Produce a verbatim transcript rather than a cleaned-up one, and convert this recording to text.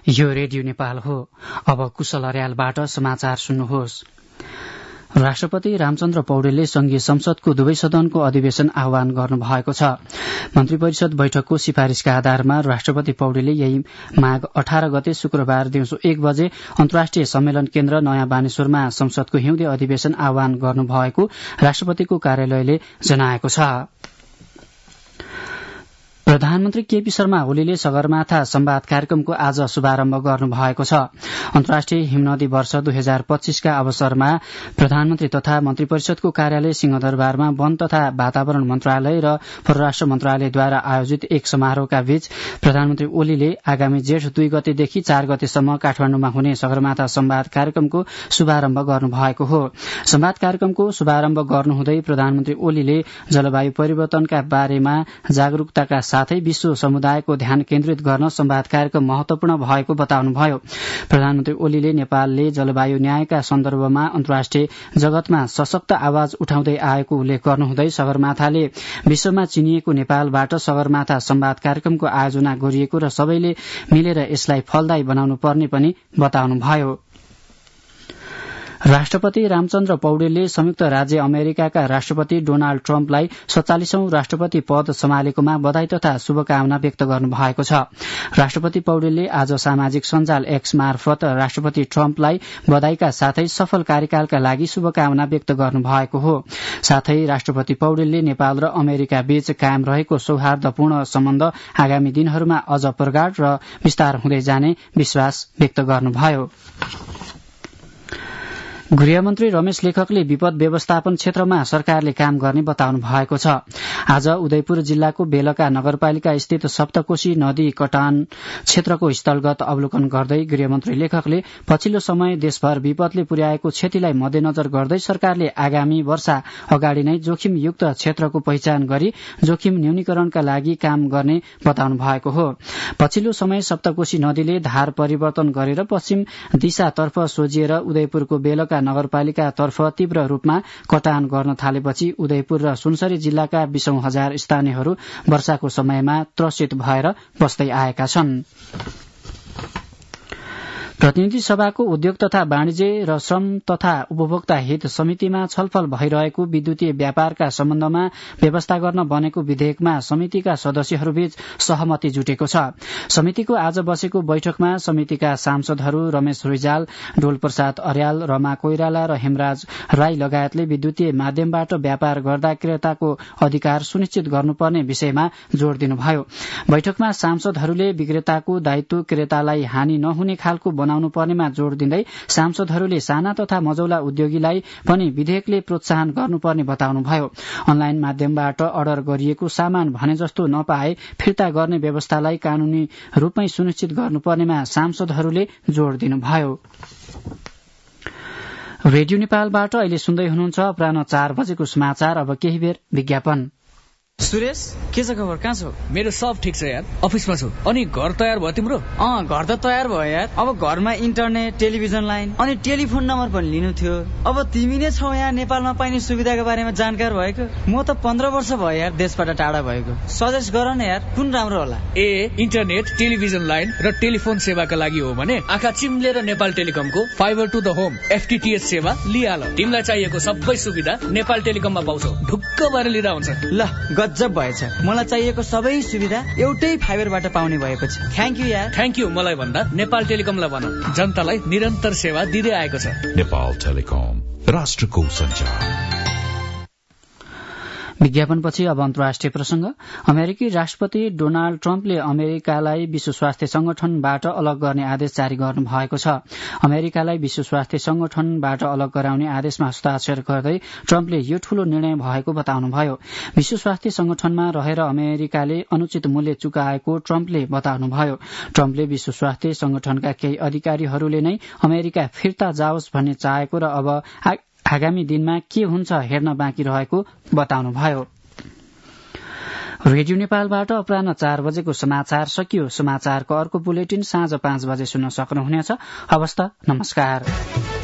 यो रेडियो नेपाल हो। अब कुशल अर्यालबाट समाचार सुन्नुहोस्। राष्ट्रपति रामचन्द्र पौडेलले संघीय संसदको दुवै सदनको अधिवेशन आह्वान गर्नु भएको छ। मन्त्री परिषद बैठकको सिफारिशका आधारमा राष्ट्रपति पौडेलले यही माघ अठार गते शुक्रबार दिउँसो एक बजे अन्तर्राष्ट्रिय सम्मेलन केन्द्र नयाँ बानेश्वरमा संसदको हिउँदे अधिवेशन आह्वान गर्नु भएको राष्ट्रपतिको कार्यालयले जनाएको छ। प्रधानमन्त्री केपी शर्मा ओलीले सगरमाथा संवाद कार्यक्रमको आज शुभारम्भ गर्नु भएको छ। अन्तर्राष्ट्रिय हिमनदी वर्ष दुई हजार पच्चीसका अवसरमा प्रधानमन्त्री तथा मन्त्री परिषदको कार्यालय सिंहदरबारमा वन तथा वातावरण मन्त्रालय र परराष्ट्र मन्त्रालयद्वारा आयोजित एक समारोहका बीच प्रधानमन्त्री ओलीले आगामी जेठ दुई गतेदेखि चार गतेसम्म काठमाडौँमा हुने सगरमाथा संवाद कार्यक्रमको शुभारम्भ गर्नु भएको हो। संवाद कार्यक्रमको शुभारम्भ गर्नुहुँदै प्रधानमन्त्री ओलीले जलवायु परिवर्तनका बारेमा जागरूकताका साथै विश्व समुदायको ध्यान केन्द्रित गर्न संवाद कार्यक्रम महत्वपूर्ण भएको बताउनुभयो। प्रधानमन्त्री ओलीले नेपालले जलवायु न्यायका सन्दर्भमा अन्तर्राष्ट्रिय जगतमा सशक्त आवाज उठाउँदै आएको उल्लेख गर्नुहुँदै सगरमाथाले विश्वमा चिनिएको नेपालबाट सगरमाथा संवाद कार्यक्रमको आयोजना गरिएको र सबैले मिलेर यसलाई फलदायी बनाउनु पर्ने पनि बताउनुभयो। राष्ट्रपति रामचन्द्र पौडेलले संयुक्त राज्य अमेरिकाका राष्ट्रपति डोनाल्ड ट्रम्पलाई सत्तालिसौं राष्ट्रपति पद सम्हालेकोमा बधाई तथा शुभकामना व्यक्त गर्नु भएको छ। राष्ट्रपति पौडेलले आज सामाजिक सञ्जाल एक्स मार्फत राष्ट्रपति ट्रम्पलाई बधाईका साथै सफल कार्यकालका लागि शुभकामना व्यक्त गर्नु भएको हो। साथै राष्ट्रपति पौडेलले नेपाल र अमेरिका बीच कायम रहेको सौहार्दपूर्ण सम्बन्ध आगामी दिनहरूमा अझ प्रगाढ र विस्तार हुँदै जाने विश्वास व्यक्त गर्नुभयो। गृहमन्त्री रमेश लेखकले विपद व्यवस्थापन क्षेत्रमा सरकारले काम गर्ने बताउनु भएको छ। आज उदयपुर जिल्लाको बेलका नगरपालिका स्थित सप्तकोशी नदी कटान क्षेत्रको स्थलगत अवलोकन गर्दै गृहमन्त्री लेखकले पछिल्लो समय देशभर विपदले पुर्याएको क्षतिलाई मध्यनजर गर्दै सरकारले आगामी वर्ष अगाडि नै जोखिमयुक्त क्षेत्रको पहिचान गरी जोखिम न्यूनीकरणका लागि काम गर्ने बताउनु भएको हो। पछिल्लो समय सप्तकोशी नदीले धार परिवर्तन गरेर पश्चिम दिशातर्फ सोझिएर उदयपुरको बेलका नगरपालिका तर्फ तीव्र रूपमा कटान गर्न थालेपछि उदयपुर र सुनसरी जिल्लाका बीसौं हजार स्थानीयहरू वर्षाको समयमा त्रसित भएर बस्दै आएका छन्। प्रतिनिधि सभाको उद्योग तथा वाणिज्य र श्रम तथा उपभोक्ता हित समितिमा छलफल भइरहेको विद्युतीय व्यापारका सम्बन्धमा व्यवस्था गर्न बनेको विधेयकमा समितिका सदस्यहरूबीच सहमति जुटेको छ। समितिको आज बसेको बैठकमा समितिका सांसदहरू रमेश रिजाल, डोल प्रसाद अर्याल, रमा कोइराला र हेमराज राई लगायतले विद्युतीय माध्यमबाट व्यापार गर्दा क्रेताको अधिकार सुनिश्चित गर्नुपर्ने विषयमा जोड़ दिनुभयो। बैठकमा सांसदहरूले विक्रेताको दायित्व क्रेतालाई हानि नहुने खालको बनाउनु पर्नेमा जोड़ दिँदै सांसदहरूले साना तथा मझौला उद्योगीलाई पनि विधेयकले प्रोत्साहन गर्नुपर्ने बताउनुभयो। अनलाइन माध्यमबाट अर्डर गरिएको सामान भने जस्तो नपाए फिर्ता गर्ने व्यवस्थालाई कानूनी रूपमै सुनिश्चित गर्नुपर्नेमा सांसदहरूले जोड़ दिनुभयो। रेडियो नेपालबाट अहिले सुन्दै हुनुहुन्छ अपराह्न चार बजेको समाचार। अब केही बेर विज्ञापन। सुरेश, के छ खबर? कहाँ छौ? मेरो सब ठिक छ यार, अफिसमा छु। अनि घर तयार भयो तिम्रो? अँ, घर त तयार भयो यार। अब घरमा इन्टरनेट, टेलिभिजन लाइन अनि टेलिफोन नम्बर पनि लिनु थियो। अब तिमी नै छौ यहाँ नेपालमा पाइने सुविधाको बारेमा जानकार भएको। म त पन्ध्र वर्ष भयो यार देशबाट टाढा भएको। सजेस्ट गर न यार, कुन राम्रो होला? ए, इन्टरनेट, टेलिभिजन लाइन र टेलिफोन सेवाका लागि हो भने आँखा चिम्लेर नेपाल टेलिकमको fiber to the home FTTH सेवा लिहाल। तिमीलाई चाहिएको सबै सुविधा नेपाल टेलिकममा पाउँछौ। ढुक्क भएर लिँदा हुन्छ। ल, गजब भएछ। मलाई चाहिएको सबै सुविधा एउटै फाइबरबाट पाउने भएपछि थ्याङ्क यू यार। थ्याङ्क यू मलाई भन्दा नेपाल टेलिकमलाई भन, जनतालाई निरन्तर सेवा दिँदै आएको छ। नेपाल टेलिकम, राष्ट्रको सञ्चार। विज्ञापनपछि अब अन्तर्राष्ट्रिय प्रसंग। अमेरिकी राष्ट्रपति डोनाल्ड ट्रम्पले अमेरिकालाई विश्व स्वास्थ्य संगठनबाट अलग गर्ने आदेश जारी गर्नु भएको छ। अमेरिकालाई विश्व स्वास्थ्य संगठनबाट अलग गराउने आदेशमा हस्ताक्षर गर्दै ट्रम्पले यो ठूलो निर्णय भएको बताउनुभयो। विश्व स्वास्थ्य संगठनमा रहेर अमेरिकाले अनुचित मूल्य चुकाएको ट्रम्पले बताउनुभयो। ट्रम्पले विश्व स्वास्थ्य संगठनका केही अधिकारीहरूले नै अमेरिका फिर्ता जाओस् भन्ने चाहेको र अब आगामी दिनमा के हुन्छ हेर्न बाँकी रहेको बताउनुभयो। रेडियो नेपालबाट अपराह्न चार बजेको समाचार सकियो। समाचारको अर्को बुलेटिन साँझ पाँच बजे सुन्न सक्नुहुनेछ। हवस् त, नमस्कार।